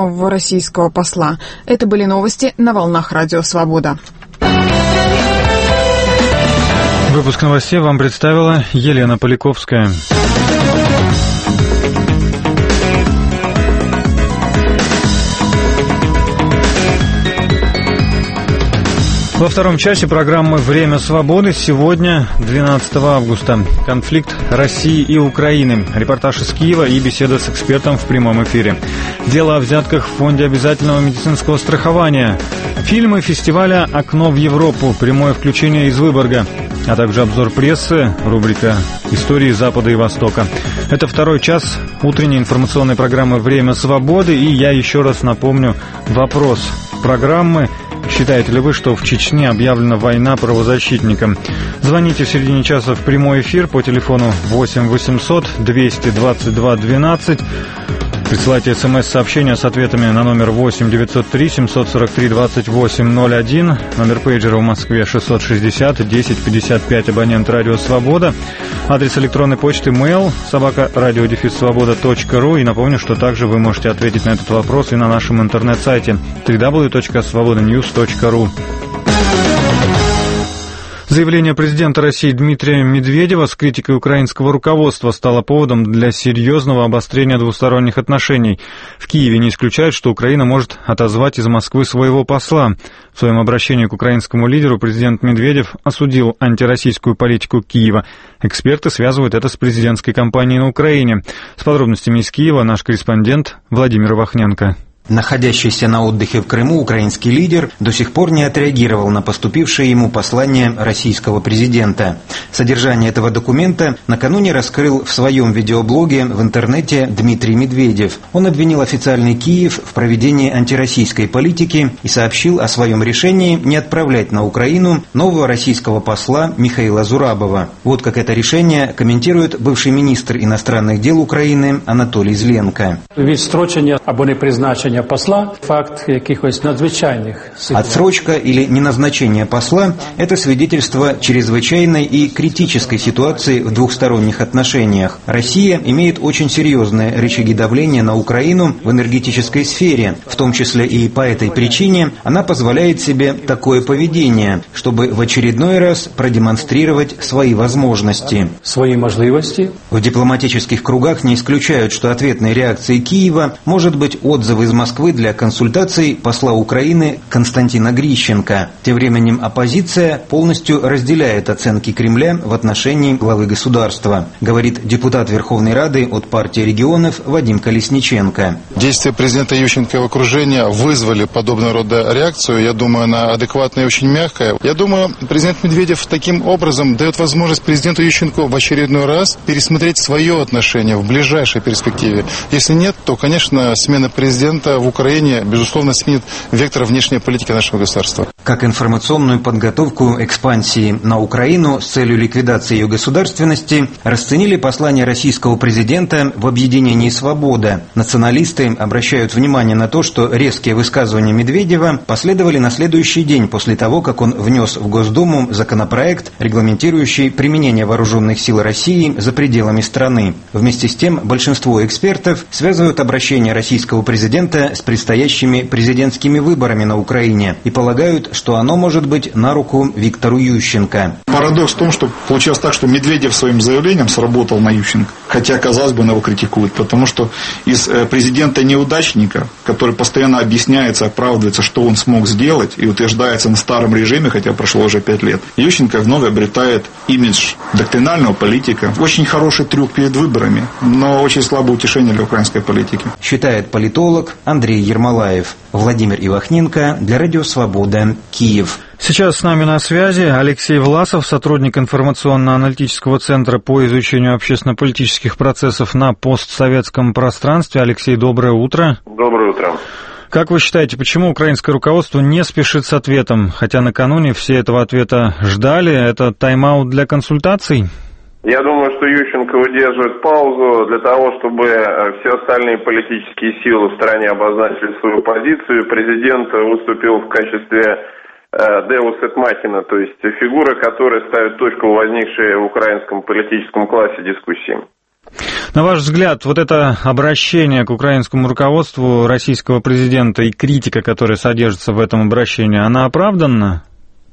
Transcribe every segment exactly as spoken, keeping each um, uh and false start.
нового российского посла. Это были новости на волнах Радио Свобода. Выпуск новостей вам представила Елена Поляковская. Во втором часе программы «Время свободы» сегодня, двенадцатого августа. Конфликт России и Украины. Репортаж из Киева и беседа с экспертом в прямом эфире. Дело о взятках в Фонде обязательного медицинского страхования. Фильмы фестиваля «Окно в Европу». Прямое включение из Выборга. А также обзор прессы, рубрика «Истории Запада и Востока». Это второй час утренней информационной программы «Время свободы». И я еще раз напомню вопрос программы. Считаете ли вы, что в Чечне объявлена война правозащитникам? Звоните в середине часа в прямой эфир по телефону восемь восемьсот двести двадцать два двенадцать. Присылайте смс-сообщения с ответами на номер восемь девятьсот три семьсот сорок три двадцать восемь ноль один. Номер пейджера в Москве шестьсот шестьдесят десять пятьдесят пять, абонент Радио Свобода. Адрес электронной почты mail собака радио дефис свобода точка ру. И напомню, что также вы можете ответить на этот вопрос и на нашем интернет-сайте дабл ю дабл ю дабл ю точка свобода ньюс точка ру. Заявление президента России Дмитрия Медведева с критикой украинского руководства стало поводом для серьезного обострения двусторонних отношений. В Киеве не исключают, что Украина может отозвать из Москвы своего посла. В своем обращении к украинскому лидеру президент Медведев осудил антироссийскую политику Киева. Эксперты связывают это с президентской кампанией на Украине. С подробностями из Киева наш корреспондент Владимир Вахненко. Находящийся на отдыхе в Крыму украинский лидер до сих пор не отреагировал на поступившее ему послание российского президента. Содержание этого документа накануне раскрыл в своем видеоблоге в интернете Дмитрий Медведев. Он обвинил официальный Киев в проведении антироссийской политики и сообщил о своем решении не отправлять на Украину нового российского посла Михаила Зурабова. Вот как это решение комментирует бывший министр иностранных дел Украины Анатолий Зленко. Відстрочення або непризначення посла – факт якихось надзвичайних ситуаций. Отсрочка или неназначение посла – это свидетельство чрезвычайной и критической ситуации в двухсторонних отношениях. Россия имеет очень серьезные рычаги давления на Украину в энергетической сфере, в том числе и по этой причине она позволяет себе такое поведение, чтобы в очередной раз продемонстрировать свои возможности. Свои возможности. В дипломатических кругах не исключают, что ответной реакцией Киева может быть отзыв из Москвы для консультаций посла Украины Константина Грищенко. Тем временем оппозиция полностью разделяет оценки Кремля в отношении главы государства, говорит депутат Верховной Рады от партии регионов Вадим Колесниченко. Действия президента Ющенко и его окружения вызвали подобного рода реакцию. Я думаю, она адекватная и очень мягкая. Я думаю, президент Медведев таким образом дает возможность президенту Ющенко в очередной раз пересмотреть свое отношение в ближайшей перспективе. Если нет, то, конечно, смена президента в Украине, безусловно, сменит вектор внешней политики нашего государства. Как информационную подготовку экспансии на Украину с целью ликвидации ее государственности расценили послание российского президента в объединении «Свобода». Националисты обращают внимание на то, что резкие высказывания Медведева последовали на следующий день после того, как он внес в Госдуму законопроект, регламентирующий применение вооруженных сил России за пределами страны. Вместе с тем, большинство экспертов связывают обращение российского президента с предстоящими президентскими выборами на Украине и полагают, что оно может быть на руку Виктору Ющенко. Парадокс в том, что получилось так, что Медведев своим заявлением сработал на Ющенко, хотя, казалось бы, он его критикует, потому что из президента-неудачника, который постоянно объясняется, оправдывается, что он смог сделать и утверждается на старом режиме, хотя прошло уже пять лет, Ющенко вновь обретает имидж доктринального политика. Очень хороший трюк перед выборами, но очень слабое утешение для украинской политики. Считает политолог Андрей Ермолаев. Владимир Ивахненко для Радио Свобода, Киев. Сейчас с нами на связи Алексей Власов, сотрудник информационно-аналитического центра по изучению общественно-политических процессов на постсоветском пространстве. Алексей, доброе утро. Доброе утро. Как вы считаете, почему украинское руководство не спешит с ответом, хотя накануне все этого ответа ждали? Это тайм-аут для консультаций? Я думаю, что Ющенко выдерживает паузу для того, чтобы все остальные политические силы в стране обозначили свою позицию. Президент выступил в качестве Deus ex machina, то есть фигура, которая ставит точку в возникшей в украинском политическом классе дискуссии. На ваш взгляд, вот это обращение к украинскому руководству российского президента и критика, которая содержится в этом обращении, она оправданна?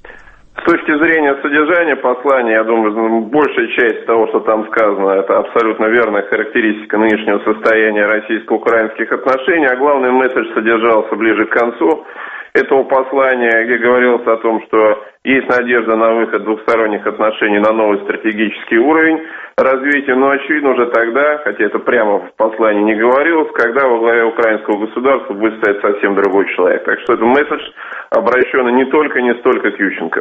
С точки зрения содержания послания, я думаю, большая часть того, что там сказано, это абсолютно верная характеристика нынешнего состояния российско-украинских отношений, а главный месседж содержался ближе к концу этого послания, где говорилось о том, что есть надежда на выход двухсторонних отношений на новый стратегический уровень развития, но очевидно уже тогда, хотя это прямо в послании не говорилось, когда во главе украинского государства будет стоять совсем другой человек. Так что этот месседж обращен не только, не столько к Ющенко.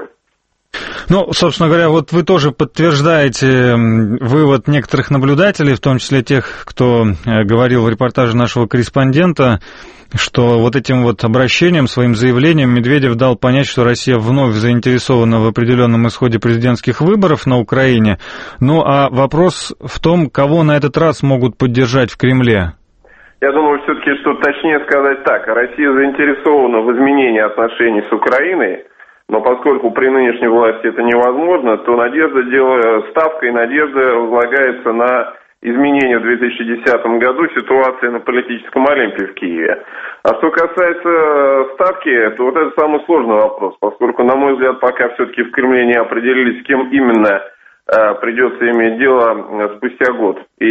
Ну, собственно говоря, вот вы тоже подтверждаете вывод некоторых наблюдателей, в том числе тех, кто говорил в репортаже нашего корреспондента, что вот этим вот обращением, своим заявлением Медведев дал понять, что Россия вновь заинтересована в определенном исходе президентских выборов на Украине. Ну, а вопрос в том, кого на этот раз могут поддержать в Кремле. Я думаю, все-таки, что точнее сказать так, Россия заинтересована в изменении отношений с Украиной, но поскольку при нынешней власти это невозможно, то надежда, делая ставка и надежда возлагается на изменение в две тысячи десятом году ситуации на политическом Олимпе в Киеве. А что касается ставки, то вот это самый сложный вопрос, поскольку, на мой взгляд, пока все-таки в Кремле не определились, с кем именно э, придется иметь дело спустя год. И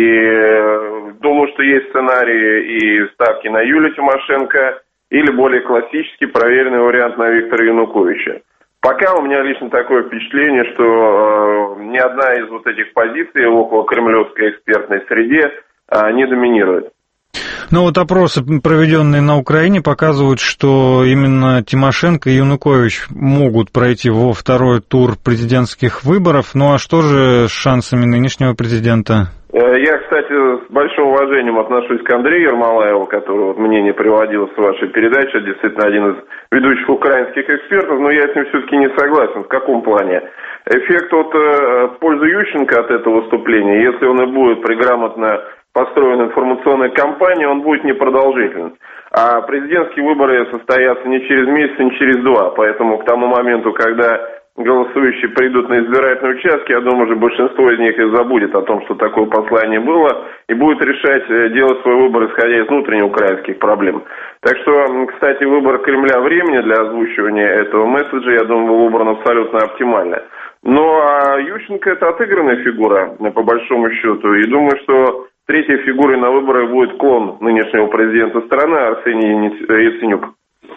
э, думаю, что есть сценарии и ставки на Юлию Тимошенко, или более классический, проверенный вариант на Виктора Януковича. Пока у меня лично такое впечатление, что э, ни одна из вот этих позиций в около кремлевской экспертной среде э, не доминирует. Ну вот опросы, проведенные на Украине, показывают, что именно Тимошенко и Янукович могут пройти во второй тур президентских выборов. Ну а что же с шансами нынешнего президента? Я, кстати, с большим уважением отношусь к Андрею Ермолаеву, который вот мнение приводилось в вашей передаче, действительно один из ведущих украинских экспертов, но я с ним все-таки не согласен. В каком плане? Эффект от э, в пользу Ющенко от этого выступления, если он и будет при грамотно построенной информационной кампании, он будет непродолжителен. А президентские выборы состоятся не через месяц, не через два, поэтому к тому моменту, когда голосующие придут на избирательные участки, я думаю, уже большинство из них и забудет о том, что такое послание было, и будет решать делать свой выбор, исходя из внутреннеукраинских проблем. Так что, кстати, выбор Кремля времени для озвучивания этого месседжа, я думаю, был выбран абсолютно оптимально. Ну, а Ющенко — это отыгранная фигура, по большому счету, и думаю, что третьей фигурой на выборах будет клон нынешнего президента страны Арсений Яценюк.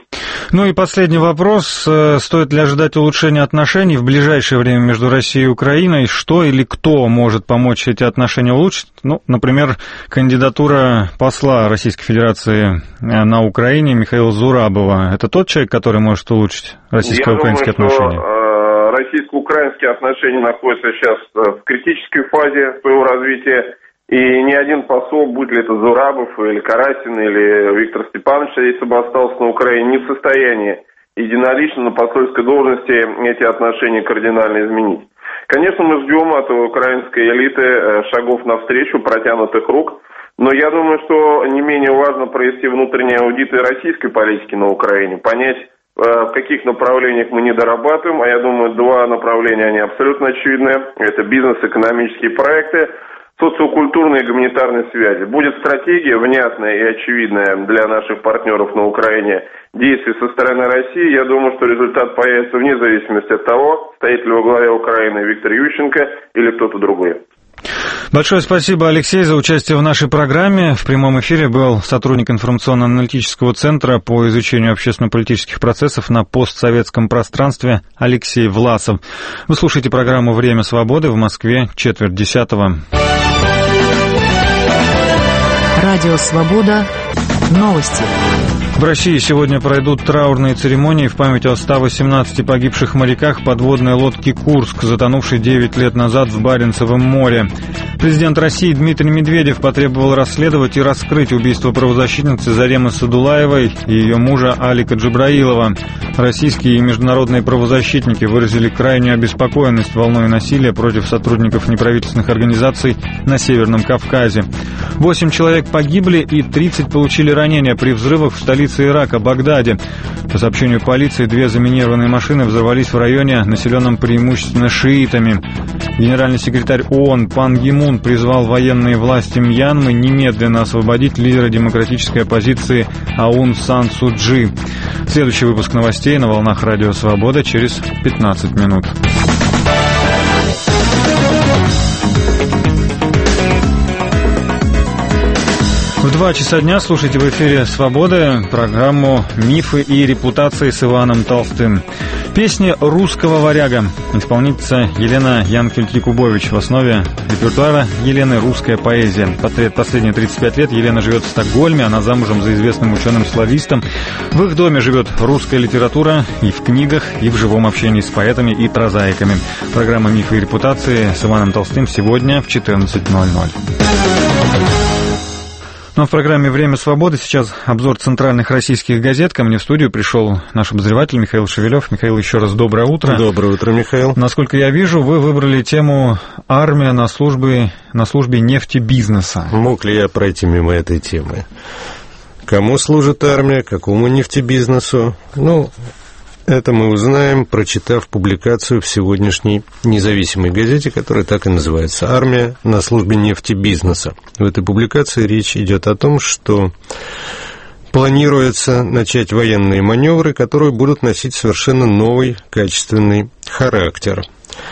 Ну и последний вопрос. Стоит ли ожидать улучшения отношений в ближайшее время между Россией и Украиной? Что или кто может помочь эти отношения улучшить? Ну, например, кандидатура посла Российской Федерации на Украине Михаила Зурабова. Это тот человек, который может улучшить российско-украинские отношения? Я думаю, что российско-украинские отношения находятся сейчас в критической фазе своего развития. И ни один посол, будь ли это Зурабов или Карасин или Виктор Степанович, если бы остался на Украине, не в состоянии единолично на посольской должности эти отношения кардинально изменить. Конечно, мы ждем от украинской элиты шагов навстречу, протянутых рук, но я думаю, что не менее важно провести внутренние аудиты российской политики на Украине, понять, в каких направлениях мы не дорабатываем, а я думаю, два направления, они абсолютно очевидны, это бизнес-экономические проекты, социокультурные и гуманитарные связи. Будет стратегия внятная и очевидная для наших партнеров на Украине действий со стороны России. Я думаю, что результат появится вне зависимости от того, стоит ли во главе Украины Виктор Ющенко или кто-то другой. Большое спасибо, Алексей, за участие в нашей программе. В прямом эфире был сотрудник информационно-аналитического центра по изучению общественно-политических процессов на постсоветском пространстве Алексей Власов. Вы слушаете программу «Время свободы» в Москве, четверть десятого. Радио «Свобода». Новости. В России сегодня пройдут траурные церемонии в память о ста восемнадцати погибших моряках подводной лодки «Курск», затонувшей девять лет назад в Баренцевом море. Президент России Дмитрий Медведев потребовал расследовать и раскрыть убийство правозащитницы Заремы Садулаевой и ее мужа Алика Джабраилова. Российские и международные правозащитники выразили крайнюю обеспокоенность волной насилия против сотрудников неправительственных организаций на Северном Кавказе. Восемь человек погибли и тридцать получили ранения при взрывах в столице столицы Ирака, Багдаде. По сообщению полиции, две заминированные машины взорвались в районе, населенном преимущественно шиитами. Генеральный секретарь ООН Пан Ги Мун призвал военные власти Мьянмы немедленно освободить лидера демократической оппозиции Аун Сан Су Чжи. Следующий выпуск новостей на волнах Радио Свобода через пятнадцать минут. В два часа дня слушайте в эфире «Свобода» программу «Мифы и репутации» с Иваном Толстым. Песни русского варяга. Исполнительница Елена Янкель-Якубович. В основе репертуара Елены русская поэзия. Последние тридцать пять лет Елена живет в Стокгольме. Она замужем за известным ученым-славистом. В их доме живет русская литература и в книгах, и в живом общении с поэтами и прозаиками. Программа «Мифы и репутации» с Иваном Толстым сегодня в четырнадцать ноль ноль. Но в программе «Время свободы» сейчас обзор центральных российских газет. Ко мне в студию пришел наш обозреватель Михаил Шевелев. Михаил, еще раз доброе утро. Доброе утро, Михаил. Насколько я вижу, вы выбрали тему «Армия на службе, на службе нефтебизнеса». Мог ли я пройти мимо этой темы? Кому служит армия, какому нефтебизнесу? Ну, это мы узнаем, прочитав публикацию в сегодняшней независимой газете, которая так и называется «Армия на службе нефтебизнеса». В этой публикации речь идет о том, что планируется начать военные маневры, которые будут носить совершенно новый качественный характер.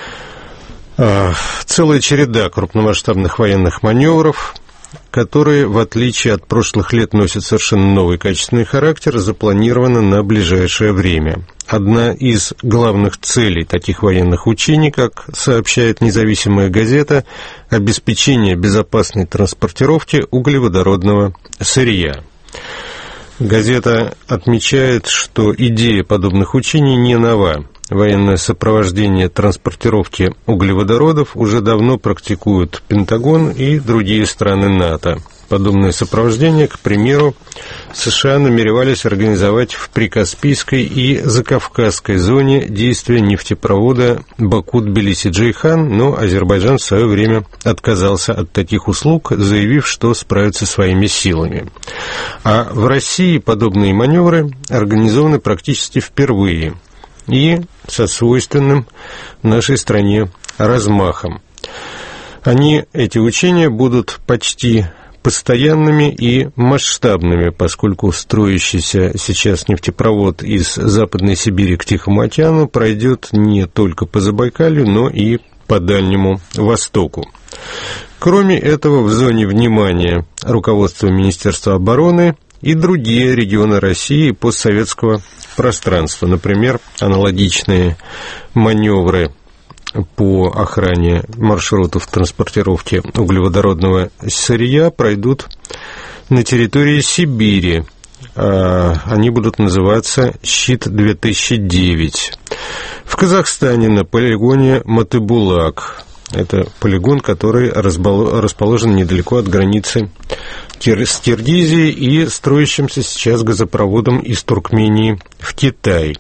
Целая череда крупномасштабных военных маневров, которые, в отличие от прошлых лет, носят совершенно новый качественный характер, запланированы на ближайшее время. Одна из главных целей таких военных учений, как сообщает независимая газета, обеспечение безопасной транспортировки углеводородного сырья. Газета отмечает, что идея подобных учений не нова. Военное сопровождение транспортировки углеводородов уже давно практикуют Пентагон и другие страны НАТО. Подобное сопровождение, к примеру, США намеревались организовать в Прикаспийской и Закавказской зоне действия нефтепровода Баку-Тбилиси-Джейхан, но Азербайджан в свое время отказался от таких услуг, заявив, что справится своими силами. А в России подобные маневры организованы практически впервые и со свойственным нашей стране размахом. Они, эти учения, будут почти постоянными и масштабными, поскольку строящийся сейчас нефтепровод из Западной Сибири к Тихому океану пройдет не только по Забайкалью, но и по Дальнему Востоку. Кроме этого, в зоне внимания руководства Министерства обороны и другие регионы России и постсоветского пространства. Например, аналогичные маневры по охране маршрутов транспортировки углеводородного сырья пройдут на территории Сибири. Они будут называться «Щит-две тысячи девять». В Казахстане на полигоне Матыбулак. Это полигон, который расположен недалеко от границы с Киргизией и строящимся сейчас газопроводом из Туркмении в Китай.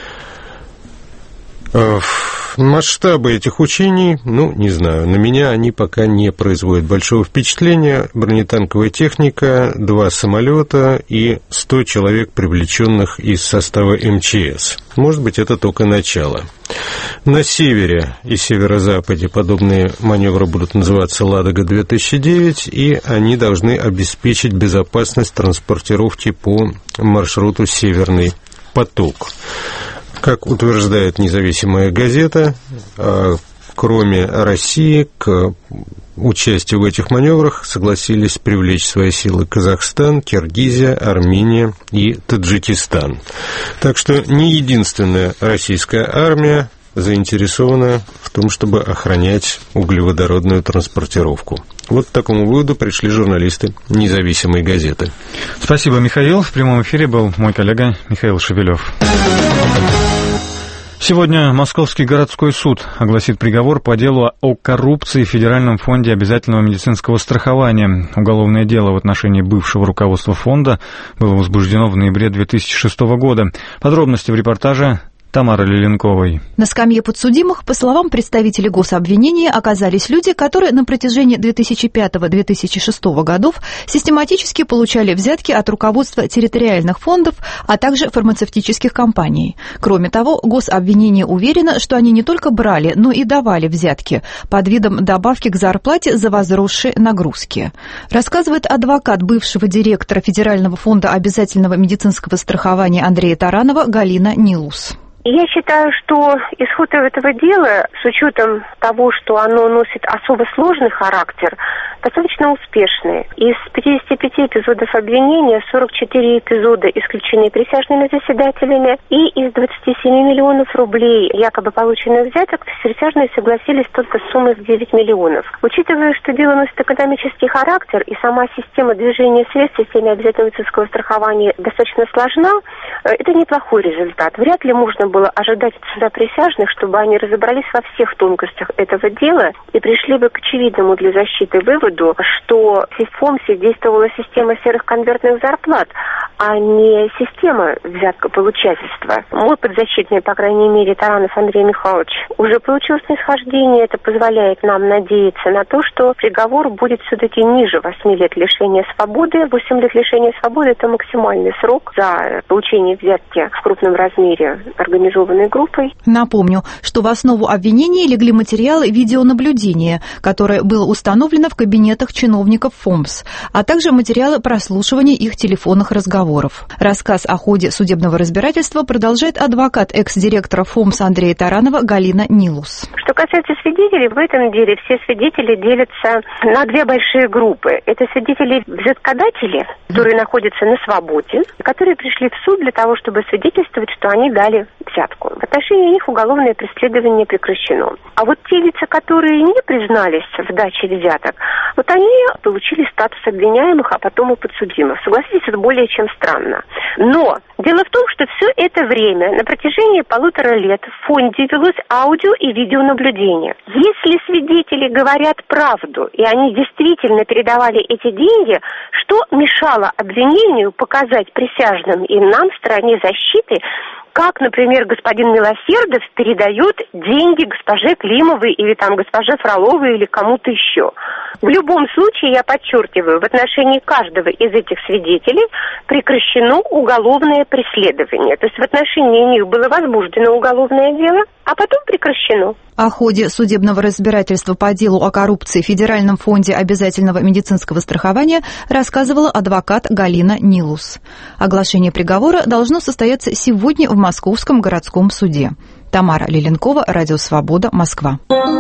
Масштабы этих учений, ну, не знаю, на меня они пока не производят большого впечатления. Бронетанковая техника, два самолета и сто человек, привлеченных из состава эм че эс. Может быть, это только начало. На севере и северо-западе подобные маневры будут называться «Ладога-две тысячи девять», и они должны обеспечить безопасность транспортировки по маршруту «Северный поток». Как утверждает независимая газета, кроме России, к участию в этих маневрах согласились привлечь свои силы Казахстан, Киргизия, Армения и Таджикистан. Так что не единственная российская армия заинтересована в том, чтобы охранять углеводородную транспортировку. Вот к такому выводу пришли журналисты независимой газеты. Спасибо, Михаил. В прямом эфире был мой коллега Михаил Шевелев. Сегодня Московский городской суд огласит приговор по делу о коррупции в Федеральном фонде обязательного медицинского страхования. Уголовное дело в отношении бывшего руководства фонда было возбуждено в ноябре две тысячи шестого года. Подробности в репортаже Тамары Лиленковой. На скамье подсудимых, по словам представителей гособвинения, оказались люди, которые на протяжении две тысячи пятого — две тысячи шестого годов систематически получали взятки от руководства территориальных фондов, а также фармацевтических компаний. Кроме того, гособвинение уверено, что они не только брали, но и давали взятки под видом добавки к зарплате за возросшие нагрузки. Рассказывает адвокат бывшего директора Федерального фонда обязательного медицинского страхования Андрея Таранова Галина Нилус. Я считаю, что исход этого дела, с учетом того, что оно носит особо сложный характер, достаточно успешный. Из пятидесяти пяти эпизодов обвинения сорок четыре эпизода исключены присяжными заседателями, и из двадцати семи миллионов рублей, якобы полученных взяток, присяжные согласились только с суммой в девять миллионов. Учитывая, что дело носит экономический характер, и сама система движения средств в системе обязательного медицинского страхования достаточно сложна, это неплохой результат. Вряд ли можно было ожидать от суда присяжных, чтобы они разобрались во всех тонкостях этого дела и пришли бы к очевидному для защиты выводу, что в ФОМСе действовала система серых конвертных зарплат, а не система взяткополучательства. Мой подзащитный, по крайней мере, Таранов Андрей Михайлович, уже получил снисхождение. Это позволяет нам надеяться на то, что приговор будет все-таки ниже восьми лет лишения свободы. восемь лет лишения свободы – это максимальный срок за получение взятки в крупном размере организованной группой. Напомню, что в основу обвинения легли материалы видеонаблюдения, которое было установлено в кабинетах чиновников ФОМС, а также материалы прослушивания их телефонных разговоров. Рассказ о ходе судебного разбирательства продолжает адвокат экс-директора ФОМС Андрея Таранова Галина Нилус. Что касается свидетелей, в этом деле все свидетели делятся на две большие группы. Это свидетели-взяткодатели, которые находятся на свободе, которые пришли в суд для того, чтобы свидетельствовать, что они дали взятку. В отношении них уголовное преследование прекращено. А вот те лица, которые не признались в даче взяток, вот они получили статус обвиняемых, а потом и подсудимых. Согласитесь, это более чем странно. Но дело в том, что все это время, на протяжении полутора лет, в фонде велось аудио и видеонаблюдение. Если свидетели говорят правду, и они действительно передавали эти деньги, что мешало обвинению показать присяжным и нам, в стороне защиты, как, например, господин Милосердов передает деньги госпоже Климовой или там госпоже Фроловой или кому-то еще. В любом случае, я подчеркиваю, в отношении каждого из этих свидетелей прекращено уголовное преследование. То есть в отношении них было возбуждено уголовное дело, а потом прекращено. О ходе судебного разбирательства по делу о коррупции в Федеральном фонде обязательного медицинского страхования рассказывала адвокат Галина Нилус. Оглашение приговора должно состояться сегодня в Московском городском суде. Тамара Лиленкова, Радио Свобода, Москва.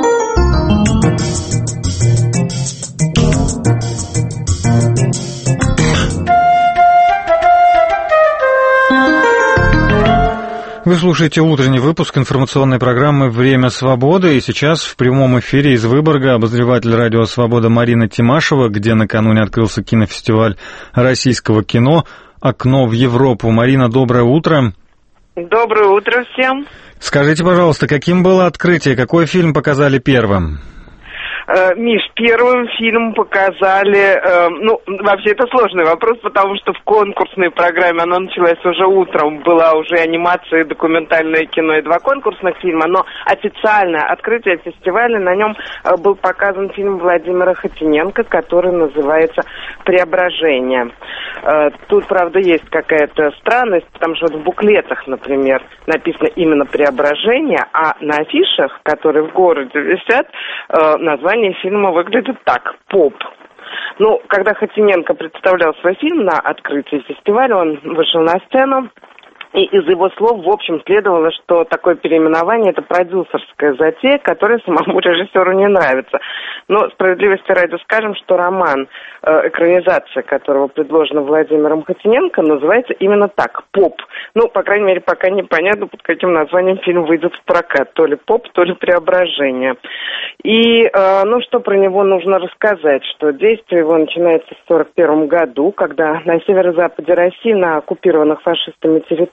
Вы слушаете утренний выпуск информационной программы «Время свободы», и сейчас в прямом эфире из Выборга обозреватель «Радио Свобода» Марина Тимашева, где накануне открылся кинофестиваль российского кино «Окно в Европу». Марина, доброе утро. Доброе утро всем. Скажите, пожалуйста, каким было открытие, какой фильм показали первым? Миш, первым фильм показали, э, ну, вообще это сложный вопрос, потому что в конкурсной программе, она началась уже утром, была уже анимация, документальное кино и два конкурсных фильма, но официальное открытие фестиваля, на нем э, был показан фильм Владимира Хотиненко, который называется «Преображение». Э, тут, правда, есть какая-то странность, потому что в буклетах, например, написано именно «Преображение», а на афишах, которые в городе висят, э, название фильма выглядит так: «Поп». Ну, когда Хотиненко представлял свой фильм на открытии фестиваля, он вышел на сцену, и из его слов, в общем, следовало, что такое переименование – это продюсерская затея, которая самому режиссеру не нравится. Но справедливости ради скажем, что роман, э, экранизация которого предложена Владимиром Хотиненко, называется именно так – «Поп». Ну, по крайней мере, пока непонятно, под каким названием фильм выйдет в прокат. То ли «Поп», то ли «Преображение». И, э, ну, что про него нужно рассказать, что действие его начинается в сорок первом году, когда на северо-западе России, на оккупированных фашистами территориях,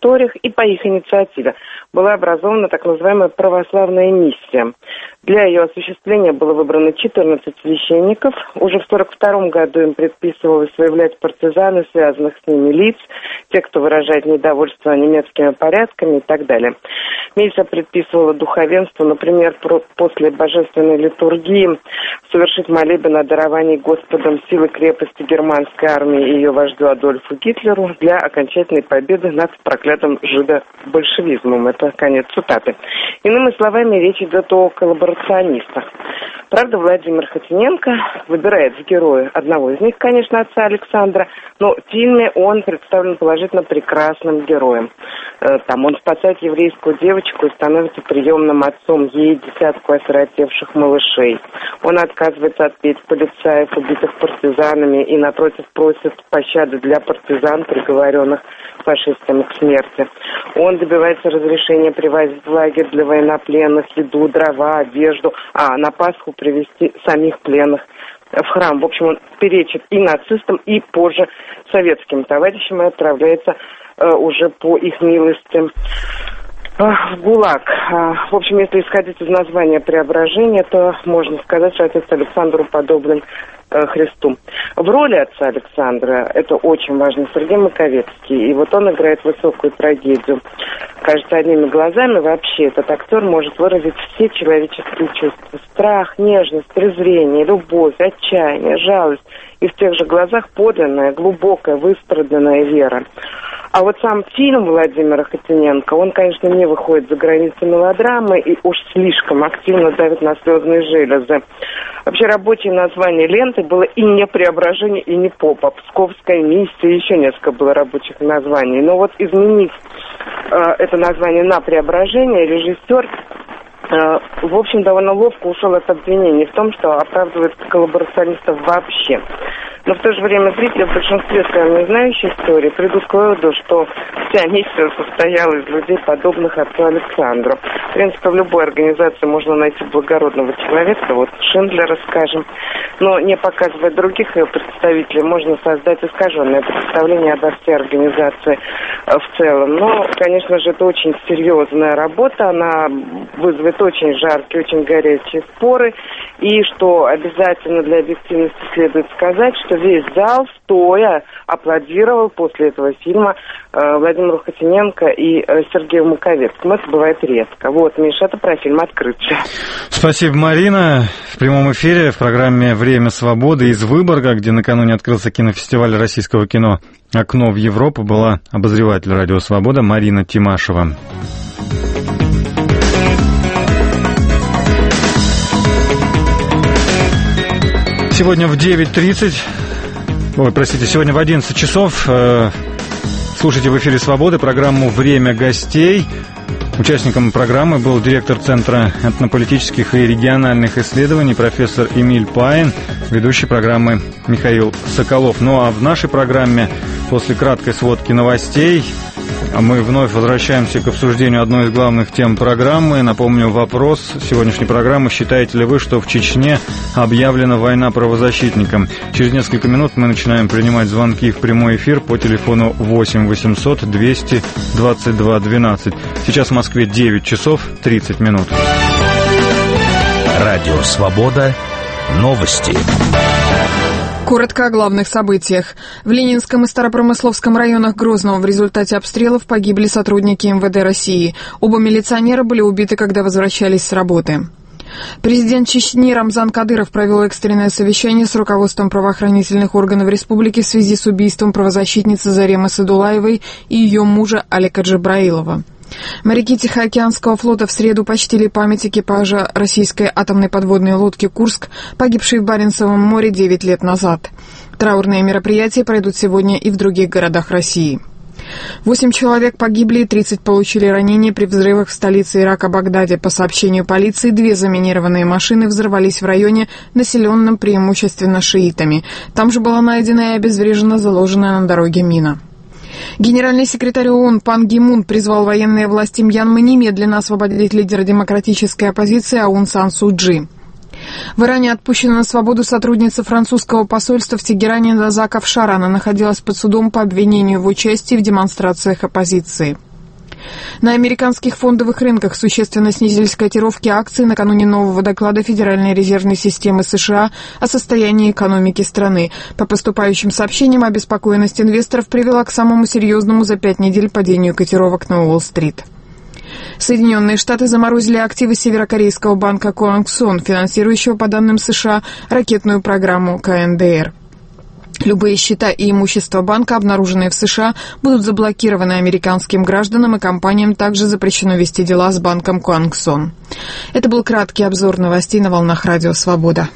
территориях, и по их инициативе была образована так называемая православная миссия. Для ее осуществления было выбрано четырнадцать священников. Уже в сорок втором году им предписывалось выявлять партизан и связанных с ними лиц, те, кто выражает недовольство немецкими порядками и так далее. Миссия предписывала духовенству, например, после божественной литургии совершить молебен о даровании Господом силы крепости германской армии и ее вождю Адольфу Гитлеру для окончательной победы над проклятым жидобольшевизмом. Это конец цитаты. Иными словами, речь идет о коллаборационистах. Правда, Владимир Хотиненко выбирает в героя одного из них, конечно, отца Александра, но в фильме он представлен положительно прекрасным героем. Там он спасает еврейскую девочку и становится приемным отцом ей десятку осиротевших малышей. Он отказывается отпеть полицаев, убитых партизанами, и, напротив, просит пощады для партизан, приговоренных фашистами к смерти. Он добивается разрешения привозить в лагерь для военнопленных еду, дрова, одежду, а на Пасху привезти самих пленных в храм. В общем, он перечит и нацистам, и позже советским товарищам и отправляется э, уже по их милости в ГУЛАГ. В общем, если исходить из названия «Преображение», то можно сказать, что отец Александру подобен Христу. В роли отца Александра, это очень важно, Сергей Маковецкий, и вот он играет высокую трагедию. Кажется, одними глазами вообще этот актер может выразить все человеческие чувства: страх, нежность, презрение, любовь, отчаяние, жалость, и в тех же глазах подлинная, глубокая, выстраданная вера. А вот сам фильм Владимира Хотиненко, он, конечно, не выходит за границы мелодрамы и уж слишком активно давит на слезные железы. Вообще рабочее название ленты было и не «Преображение», и не «Попа». «Псковская миссия», еще несколько было рабочих названий. Но вот изменив э, это название на «Преображение», режиссер э, в общем, довольно ловко ушел от обвинений в том, что оправдывает коллаборационистов вообще. Но в то же время зрители, в большинстве своем не знающие истории, придут к выводу, что вся миссия состояла из людей, подобных отцу Александру. В принципе, в любой организации можно найти благородного человека, вот Шиндлера, скажем, но не показывая других ее представителей, можно создать искаженное представление обо всей организации в целом. Но, конечно же, это очень серьезная работа, она вызовет очень жаркие, очень горячие споры, и что обязательно для объективности следует сказать, что весь зал стоя аплодировал после этого фильма э, Владимиру Хотиненко и э, Сергею Маковецкому. Это бывает редко. Вот, Миша, это про фильм «Открытие». Спасибо, Марина. В прямом эфире в программе «Время свободы» из Выборга, где накануне открылся кинофестиваль российского кино «Окно в Европу», была обозреватель «Радио Свобода» Марина Тимашева. Сегодня в девять тридцать, ой, простите, сегодня в одиннадцать часов э, слушайте в эфире «Свободы» программу «Время гостей». Участником программы был директор Центра этнополитических и региональных исследований профессор Эмиль Паин, ведущий программы Михаил Соколов. Ну а в нашей программе после краткой сводки новостей мы вновь возвращаемся к обсуждению одной из главных тем программы. Напомню вопрос сегодняшней программы: считаете ли вы, что в Чечне объявлена война правозащитникам? Через несколько минут мы начинаем принимать звонки в прямой эфир по телефону восемь восемьсот двести двадцать два двенадцать. Сейчас в Москве девять часов тридцать минут. Радио «Свобода». Новости. Коротко о главных событиях. В Ленинском и Старопромысловском районах Грозного в результате обстрелов погибли сотрудники эм вэ дэ России. Оба милиционера были убиты, когда возвращались с работы. Президент Чечни Рамзан Кадыров провел экстренное совещание с руководством правоохранительных органов республики в связи с убийством правозащитницы Заремы Садулаевой и ее мужа Алика Джабраилова. Моряки Тихоокеанского флота в среду почтили память экипажа российской атомной подводной лодки «Курск», погибшей в Баренцевом море девять лет назад. Траурные мероприятия пройдут сегодня и в других городах России. Восемь человек погибли и тридцать получили ранения при взрывах в столице Ирака Багдаде. По сообщению полиции, две заминированные машины взорвались в районе, населенном преимущественно шиитами. Там же была найдена и обезврежена заложенная на дороге мина. Генеральный секретарь ООН Пан Ги Мун призвал военные власти Мьянмы немедленно освободить лидера демократической оппозиции Аун Сан Су Чжи. В Иране отпущена на свободу сотрудница французского посольства в Тегеране Наза Кавшар. Она находилась под судом по обвинению в участии в демонстрациях оппозиции. На американских фондовых рынках существенно снизились котировки акций накануне нового доклада Федеральной резервной системы США о состоянии экономики страны. По поступающим сообщениям, обеспокоенность инвесторов привела к самому серьезному за пять недель падению котировок на Уолл-стрит. Соединенные Штаты заморозили активы северокорейского банка Коангсон, финансирующего, по данным США, ракетную программу ка эн дэ эр. Любые счета и имущество банка, обнаруженные в США, будут заблокированы американским гражданам, и компаниям также запрещено вести дела с банком Коангсон. Это был краткий обзор новостей на волнах Радио Свобода.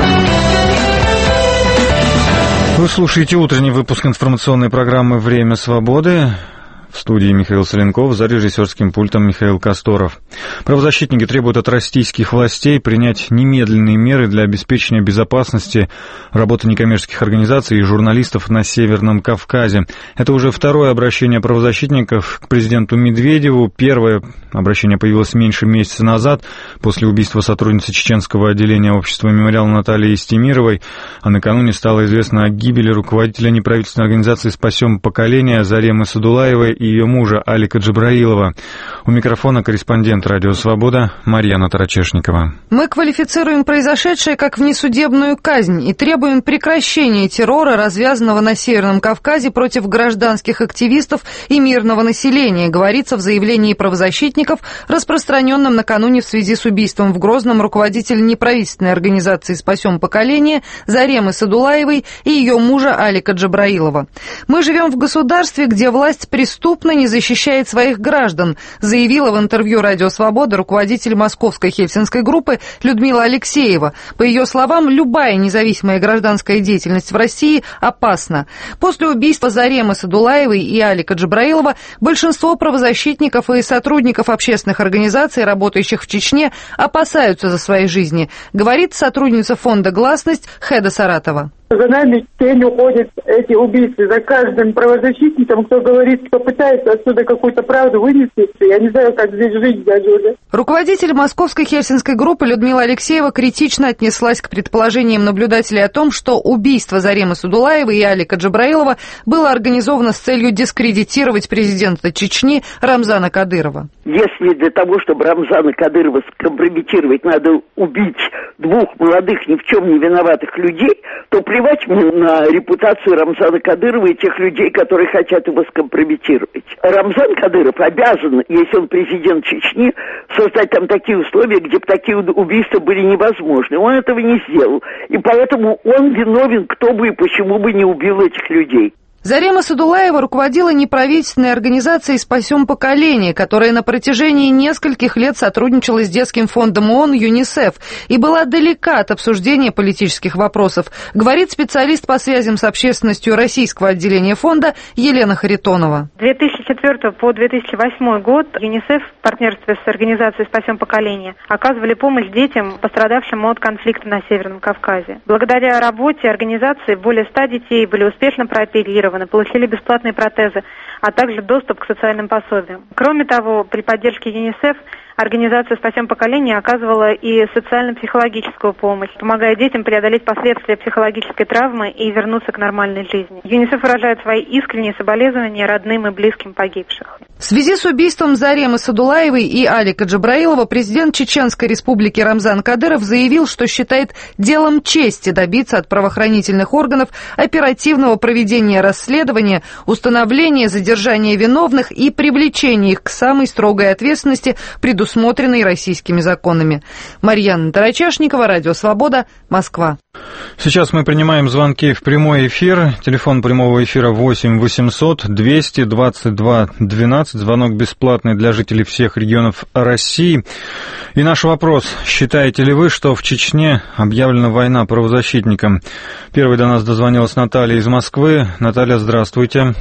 Вы слушаете утренний выпуск информационной программы «Время свободы». В студии Михаил Соленков, за режиссерским пультом Михаил Косторов. Правозащитники требуют от российских властей принять немедленные меры для обеспечения безопасности работы некоммерческих организаций и журналистов на Северном Кавказе. Это уже второе обращение правозащитников к президенту Медведеву. Первое обращение появилось меньше месяца назад, после убийства сотрудницы чеченского отделения общества «Мемориал» Натальи Истемировой, а накануне стало известно о гибели руководителя неправительственной организации «Спасем поколение» Заремы Садулаевой и ее мужа Алика Джабраилова. У микрофона корреспондент «Радио Свобода» Марьяна Тарачешникова. Мы квалифицируем произошедшее как внесудебную казнь и требуем прекращения террора, развязанного на Северном Кавказе против гражданских активистов и мирного населения, говорится в заявлении правозащитников, распространенном накануне в связи с убийством в Грозном руководителя неправительственной организации «Спасем поколение» Заремы Садулаевой и ее мужа Алика Джабраилова. «Мы живем в государстве, где власть преступна, не защищает своих граждан», заявила в интервью «Радио Свобода» руководитель московской хельсинской группы Людмила Алексеева. По ее словам, любая независимая гражданская деятельность в России опасна. После убийства Заремы Садулаевой и Алика Джабраилова большинство правозащитников и сотрудников общественных организаций, работающих в Чечне, опасаются за свои жизни, говорит сотрудница фонда «Гласность» Хеда Саратова. За нами тень уходят эти убийцы, за каждым правозащитником, кто говорит, кто пытается отсюда какую-то правду вынести. Я не знаю, как здесь жить даже уже. Руководитель московской хельсинской группы Людмила Алексеева критично отнеслась к предположениям наблюдателей о том, что убийство Заремы Садулаевой и Алика Джабраилова было организовано с целью дискредитировать президента Чечни Рамзана Кадырова. Если для того, чтобы Рамзана Кадырова скомпрометировать, надо убить двух молодых, ни в чем не виноватых людей, то плевать мне на репутацию Рамзана Кадырова и тех людей, которые хотят его скомпрометировать. Рамзан Кадыров обязан, если он президент Чечни, создать там такие условия, где бы такие убийства были невозможны. Он этого не сделал. И поэтому он виновен, кто бы и почему бы не убил этих людей. Зарема Садулаева руководила неправительственной организацией «Спасем поколение», которая на протяжении нескольких лет сотрудничала с детским фондом ООН ЮНИСЕФ и была далека от обсуждения политических вопросов, говорит специалист по связям с общественностью российского отделения фонда Елена Харитонова. с две тысячи четвёртого по две тысячи восьмой год ЮНИСЕФ в партнерстве с организацией «Спасем поколение» оказывали помощь детям, пострадавшим от конфликта на Северном Кавказе. Благодаря работе организации более ста детей были успешно прооперированы, получили бесплатные протезы, а также доступ к социальным пособиям. Кроме того, при поддержке ЮНИСЕФ организация «Спасем поколение» оказывала и социально-психологическую помощь, помогая детям преодолеть последствия психологической травмы и вернуться к нормальной жизни. ЮНИСЕФ выражает свои искренние соболезнования родным и близким погибших. В связи с убийством Заремы Садулаевой и Алика Джабраилова президент Чеченской республики Рамзан Кадыров заявил, что считает делом чести добиться от правоохранительных органов оперативного проведения расследования, установления задержания виновных и привлечения их к самой строгой ответственности, предусмотренной российскими законами. Марьяна Тарачешникова, Радио Свобода, Москва. Сейчас мы принимаем звонки в прямой эфир. Телефон прямого эфира восемь восемьсот двести двадцать два двенадцать. Звонок бесплатный для жителей всех регионов России. И наш вопрос. Считаете ли вы, что в Чечне объявлена война правозащитникам? Первой до нас дозвонилась Наталья из Москвы. Наталья, здравствуйте.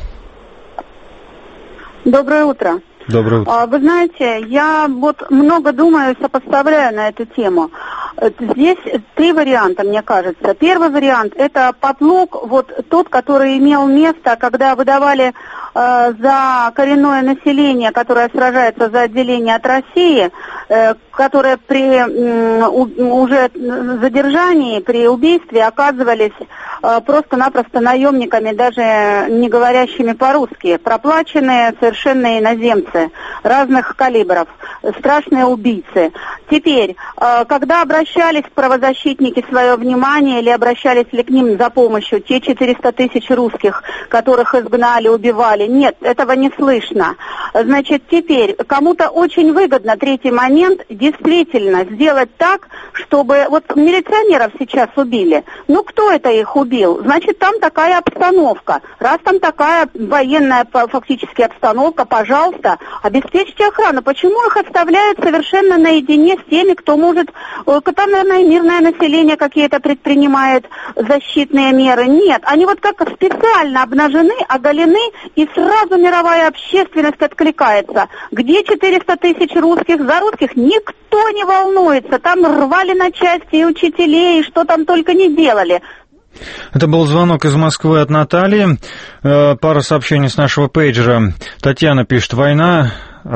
Доброе утро. Доброе утро. Вы знаете, я вот много думаю, сопоставляю на эту тему. Здесь три варианта, мне кажется. Первый вариант – это подлог, вот тот, который имел место, когда выдавали э, за коренное население, которое сражается за отделение от России, э, которое при э, у, уже задержании, при убийстве оказывались э, просто-напросто наемниками, даже не говорящими по-русски, проплаченные совершенно иноземцы разных калибров, страшные убийцы. Теперь, э, когда обращались правозащитники свое внимание или обращались ли к ним за помощью те четыреста тысяч русских, которых изгнали, убивали, нет, этого не слышно. Значит, теперь кому-то очень выгодно, третий момент, действительно сделать так, чтобы... Вот милиционеров сейчас убили. Ну, кто это их убил? Значит, там такая обстановка. Раз там такая военная фактически обстановка, пожалуйста, обеспечьте охрану. Почему их оставляют совершенно наедине с теми, кто может... Там, наверное, мирное население какие-то предпринимает защитные меры. Нет, они вот как специально обнажены, оголены, и сразу мировая общественность откликается. Где четыреста тысяч русских? За русских никто не волнуется. Там рвали на части и учителей, и что там только не делали. Это был звонок из Москвы от Натальи. Пара сообщений с нашего пейджера. Татьяна пишет: война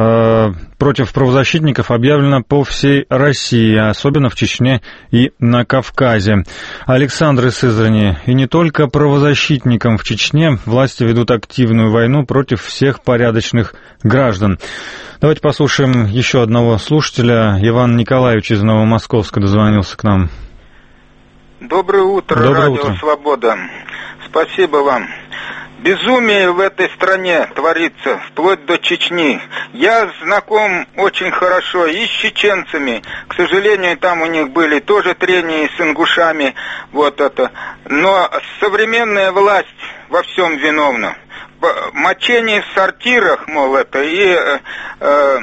против правозащитников объявлена по всей России, особенно в Чечне и на Кавказе. Александр из Сызрани: и не только правозащитникам в Чечне власти ведут активную войну против всех порядочных граждан. Давайте послушаем еще одного слушателя. Иван Николаевич из Новомосковска дозвонился к нам. Доброе утро, Доброе Радио утро. Свобода. Спасибо вам. Безумие в этой стране творится, вплоть до Чечни. Я знаком очень хорошо и с чеченцами. К сожалению, там у них были тоже трения с ингушами. Вот это. Но современная власть во всем виновна. Мочение в сортирах, мол, это, и, э, э,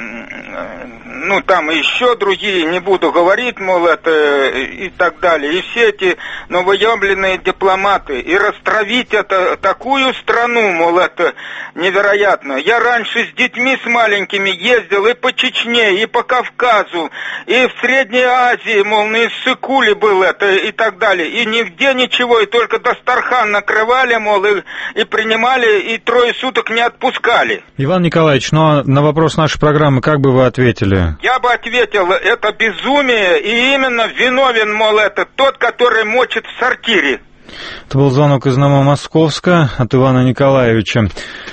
ну, там еще другие, не буду говорить, мол, это, и так далее. И все эти новоявленные дипломаты, и растравить это, такую страну, мол, это невероятно. Я раньше с детьми с маленькими ездил и по Чечне, и по Кавказу, и в Средней Азии, мол, на Иссык-Куле был это, и так далее. И нигде ничего, и только Дастархан накрывали, мол, и, и принимали, и трое суток не отпускали. Иван Николаевич, ну а на вопрос нашей программы как бы вы ответили? Я бы ответил, это безумие, и именно виновен, мол, это тот, который мочит в сортире. Это был звонок из Новомосковска от Ивана Николаевича.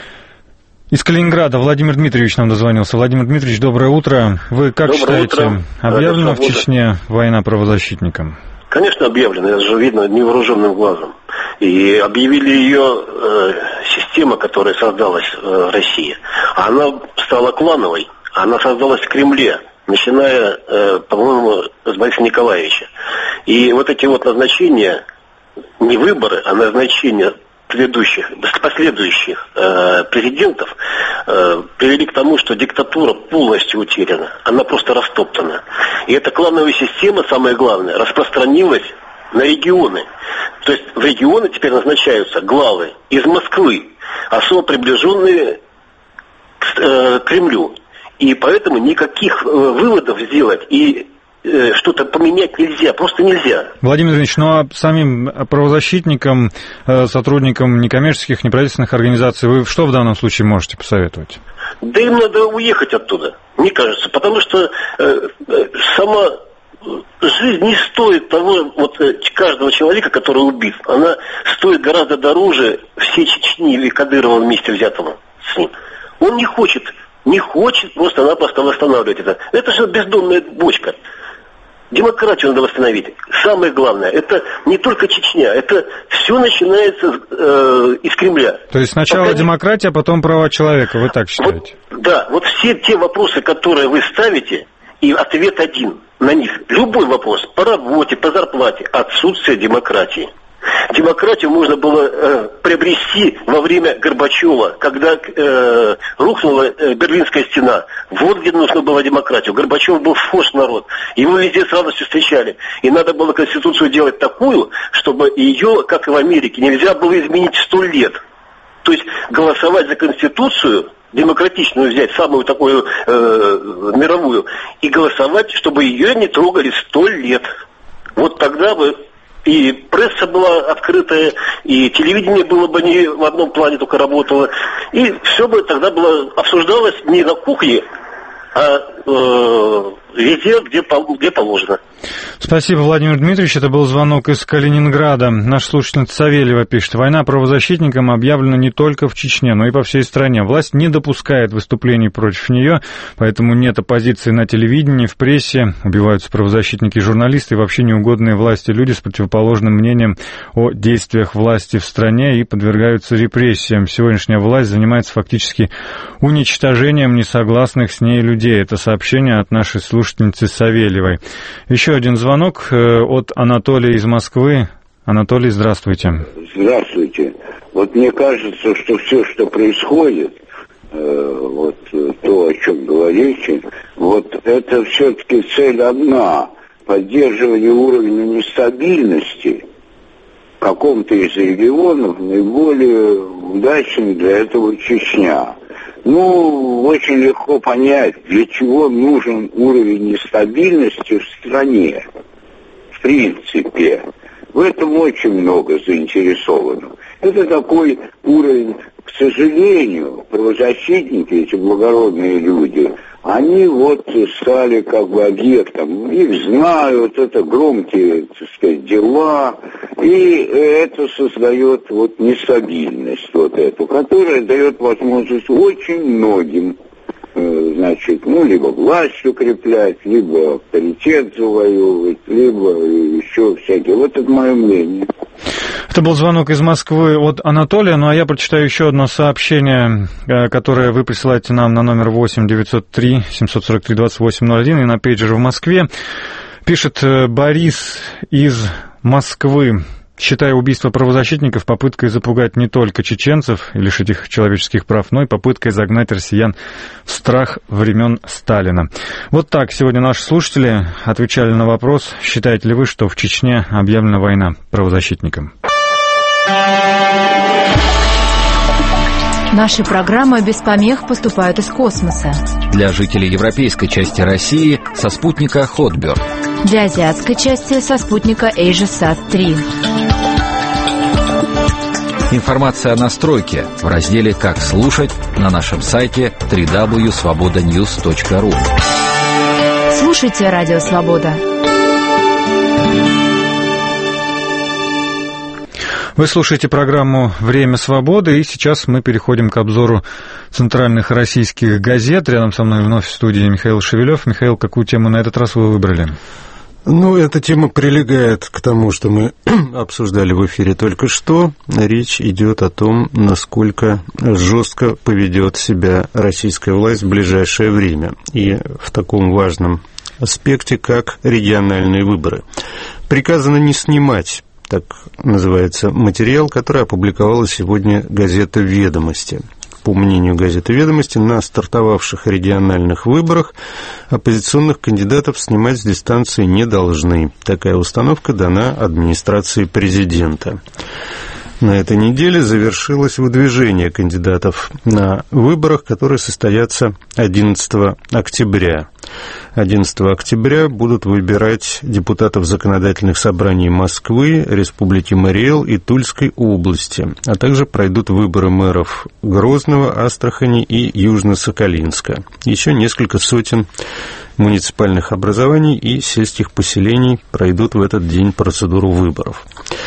Из Калининграда Владимир Дмитриевич нам дозвонился. Владимир Дмитриевич, доброе утро. Вы как доброе считаете, утро. Объявлена в Чечне война правозащитникам? Конечно, объявлено, это же видно невооруженным глазом. И объявили ее э, система, которая создалась э, в России. Она стала клановой, она создалась в Кремле, начиная, э, по-моему, с Бориса Николаевича. И вот эти вот назначения, не выборы, а назначения предыдущих, последующих э, президентов э, привели к тому, что диктатура полностью утеряна, она просто растоптана. И эта клановая система, самое главное, распространилась на регионы. То есть в регионы теперь назначаются главы из Москвы, особо приближенные к э, Кремлю. И поэтому никаких э, выводов сделать и что-то поменять нельзя, просто нельзя. Владимир Ильич, ну а самим правозащитникам, сотрудникам некоммерческих, неправительственных организаций вы что в данном случае можете посоветовать? Да им надо уехать оттуда, мне кажется, потому что э, сама жизнь не стоит того, вот каждого человека, который убит, она стоит гораздо дороже всей Чечни или Кадырова вместе взятого с ним. Он не хочет, не хочет просто-напросто восстанавливать это. Это же бездонная бочка. Демократию надо восстановить. Самое главное, это не только Чечня, это все начинается э, из Кремля. То есть сначала Пока демократия, а потом права человека, вы так считаете? Вот, да, вот все те вопросы, которые вы ставите, и ответ один на них. Любой вопрос по работе, по зарплате, отсутствие демократии. Демократию можно было э, приобрести во время Горбачева, когда э, рухнула э, Берлинская стена. Вот где нужно было демократию. Горбачев был вхож народ. Его везде с радостью встречали. И надо было Конституцию делать такую, чтобы ее, как и в Америке, нельзя было изменить сто лет. То есть голосовать за Конституцию, демократичную взять, самую такую э, мировую, и голосовать, чтобы ее не трогали сто лет. Вот тогда бы и пресса была открытая, и телевидение было бы не в одном плане только работало, и все бы тогда было обсуждалось не на кухне, а э, везде, где, где положено. Спасибо, Владимир Дмитриевич. Это был звонок из Калининграда. Наш слушательница Савельева пишет: война правозащитникам объявлена не только в Чечне, но и по всей стране. Власть не допускает выступлений против нее, поэтому нет оппозиции на телевидении, в прессе. Убиваются правозащитники и журналисты, и вообще неугодные власти люди с противоположным мнением о действиях власти в стране и подвергаются репрессиям. Сегодняшняя власть занимается фактически уничтожением несогласных с ней людей. Это сообщение от нашей слушательницы Савельевой. Еще один звонок от Анатолия из Москвы. Анатолий, здравствуйте. Здравствуйте. Вот мне кажется, что все, что происходит, э, вот то, о чем говорите, вот это все-таки цель одна – поддерживание уровня нестабильности в каком-то из регионов, наиболее удачный для этого Чечня. Ну, очень легко понять, для чего нужен уровень нестабильности в стране. В принципе, в этом очень много заинтересованных. Это такой уровень, к сожалению, правозащитники, эти благородные люди, они вот стали как бы объектом. Их знают, это громкие, так сказать, дела, и это создает вот нестабильность вот эту, которая дает возможность очень многим, значит, ну, либо власть укреплять, либо авторитет завоевывать, либо еще всякие. Вот это мое мнение. Это был звонок из Москвы от Анатолия. Ну, а я прочитаю еще одно сообщение, которое вы присылаете нам на номер восемь девятьсот три семьсот сорок три двадцать восемь ноль один и на пейджер в Москве. Пишет Борис из Москвы: считая убийство правозащитников попыткой запугать не только чеченцев и лишить их человеческих прав, но и попыткой загнать россиян в страх времен Сталина. Вот так сегодня наши слушатели отвечали на вопрос: считаете ли вы, что в Чечне объявлена война правозащитникам? Наши программы без помех поступают из космоса. Для жителей европейской части России со спутника Хотберд. Для азиатской части со спутника AsiaSat три. Информация о настройке в разделе «Как слушать» на нашем сайте дабл ю дабл ю дабл ю точка свобода ньюс точка ру. Слушайте Радио Свобода. Вы слушаете программу «Время свободы», и сейчас мы переходим к обзору центральных российских газет. Рядом со мной вновь в студии Михаил Шевелев. Михаил, какую тему на этот раз вы выбрали? Ну, эта тема прилегает к тому, что мы обсуждали в эфире только что. Речь идет о том, насколько жестко поведет себя российская власть в ближайшее время. И в таком важном аспекте, как региональные выборы. Приказано не снимать, так называется материал, который опубликовала сегодня газета «Ведомости». По мнению газеты «Ведомости», на стартовавших региональных выборах оппозиционных кандидатов снимать с дистанции не должны. Такая установка дана администрации президента. На этой неделе завершилось выдвижение кандидатов на выборах, которые состоятся одиннадцатого октября. одиннадцатого октября будут выбирать депутатов законодательных собраний Москвы, Республики Мариэл и Тульской области, а также пройдут выборы мэров Грозного, Астрахани и Южно-Сахалинска. Еще несколько сотен муниципальных образований и сельских поселений пройдут в этот день процедуру выборов.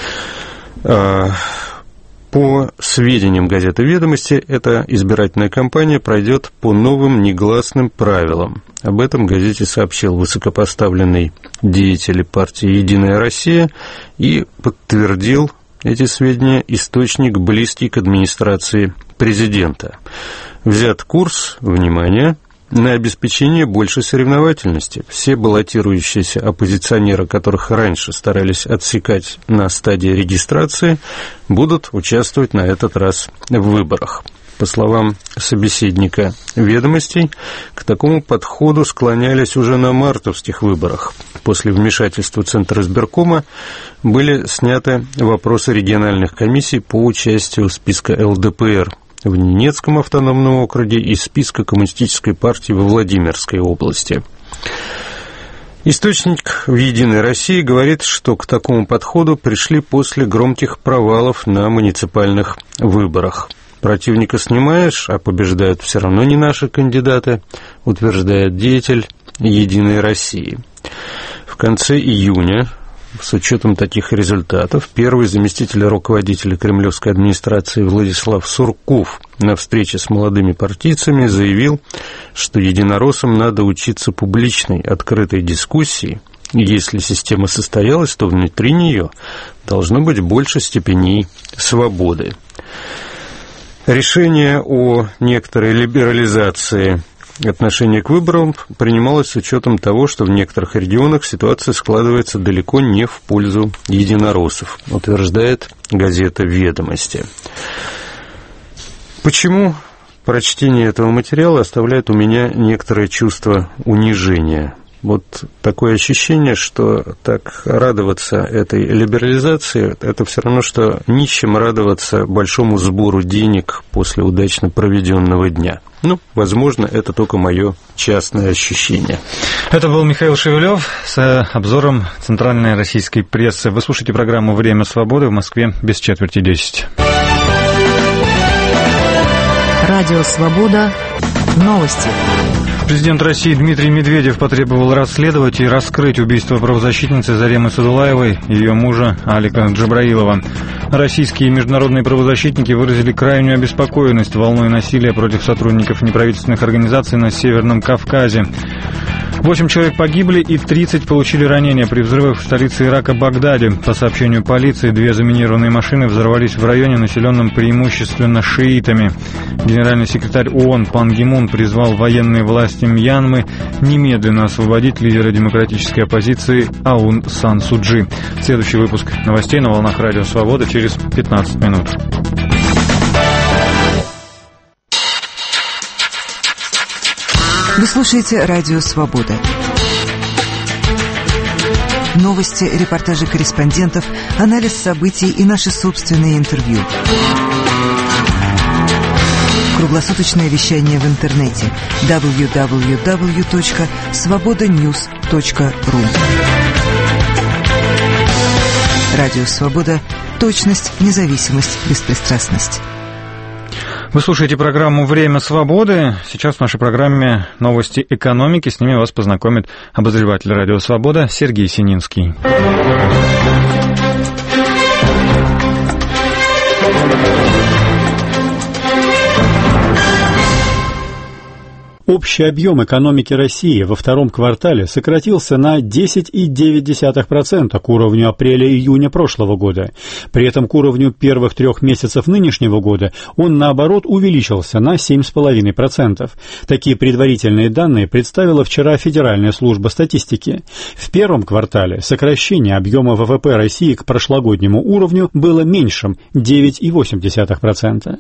По сведениям газеты «Ведомости», эта избирательная кампания пройдет по новым негласным правилам. Об этом газете сообщил высокопоставленный деятель партии «Единая Россия» и подтвердил эти сведения источник, близкий к администрации президента. Взят курс, внимание, на обеспечение большей соревновательности. Все баллотирующиеся оппозиционеры, которых раньше старались отсекать на стадии регистрации, будут участвовать на этот раз в выборах. По словам собеседника «Ведомостей», к такому подходу склонялись уже на мартовских выборах. После вмешательства Центра избиркома были сняты вопросы региональных комиссий по участию в списке эл дэ пэ эр в Ненецком автономном округе и списка Коммунистической партии во Владимирской области. Источник в «Единой России» говорит, что к такому подходу пришли после громких провалов на муниципальных выборах. Противника снимаешь, а побеждают все равно не наши кандидаты, утверждает деятель «Единой России». В конце июня, с учетом таких результатов, первый заместитель руководителя кремлевской администрации Владислав Сурков на встрече с молодыми партийцами заявил, что единороссам надо учиться публичной, открытой дискуссии. Если система состоялась, то внутри нее должно быть больше степеней свободы. Решение о некоторой либерализации отношение к выборам принималось с учетом того, что в некоторых регионах ситуация складывается далеко не в пользу единороссов, утверждает газета «Ведомости». Почему прочтение этого материала оставляет у меня некоторое чувство унижения? Вот такое ощущение, что так радоваться этой либерализации, это все равно, что нищим радоваться большому сбору денег после удачно проведенного дня. Ну, возможно, это только мое частное ощущение. Это был Михаил Шевелев с обзором центральной российской прессы. Вы слушаете программу «Время свободы» в Москве без четверти десять. Радио «Свобода». Новости. Президент России Дмитрий Медведев потребовал расследовать и раскрыть убийство правозащитницы Заремы Садулаевой и ее мужа Алика Джабраилова. Российские и международные правозащитники выразили крайнюю обеспокоенность волной насилия против сотрудников неправительственных организаций на Северном Кавказе. Восемь человек погибли и тридцать получили ранения при взрывах в столице Ирака Багдаде. По сообщению полиции, две заминированные машины взорвались в районе, населенном преимущественно шиитами. Генеральный секретарь ООН Пан Ги Мун призвал военные власти Мьянмы немедленно освободить лидера демократической оппозиции Аун Сан Су Чжи. Следующий выпуск новостей на волнах Радио Свобода через пятнадцать минут. Вы слушаете Радио Свобода. Новости, репортажи корреспондентов, анализ событий и наши собственные интервью. Круглосуточное вещание в интернете дабл ю дабл ю дабл ю точка свобода ньюс точка ру. Радио Свобода. Точность, независимость, беспристрастность. Вы слушаете программу «Время свободы». Сейчас в нашей программе новости экономики. С ними вас познакомит обозреватель «Радио Свобода» Сергей Сининский. Общий объем экономики России во втором квартале сократился на десять целых девять десятых процента к уровню апреля-июня прошлого года. При этом к уровню первых трех месяцев нынешнего года он, наоборот, увеличился на семь целых пять десятых процента. Такие предварительные данные представила вчера Федеральная служба статистики. В первом квартале сокращение объема ВВП России к прошлогоднему уровню было меньшим – девять целых восемь десятых процента.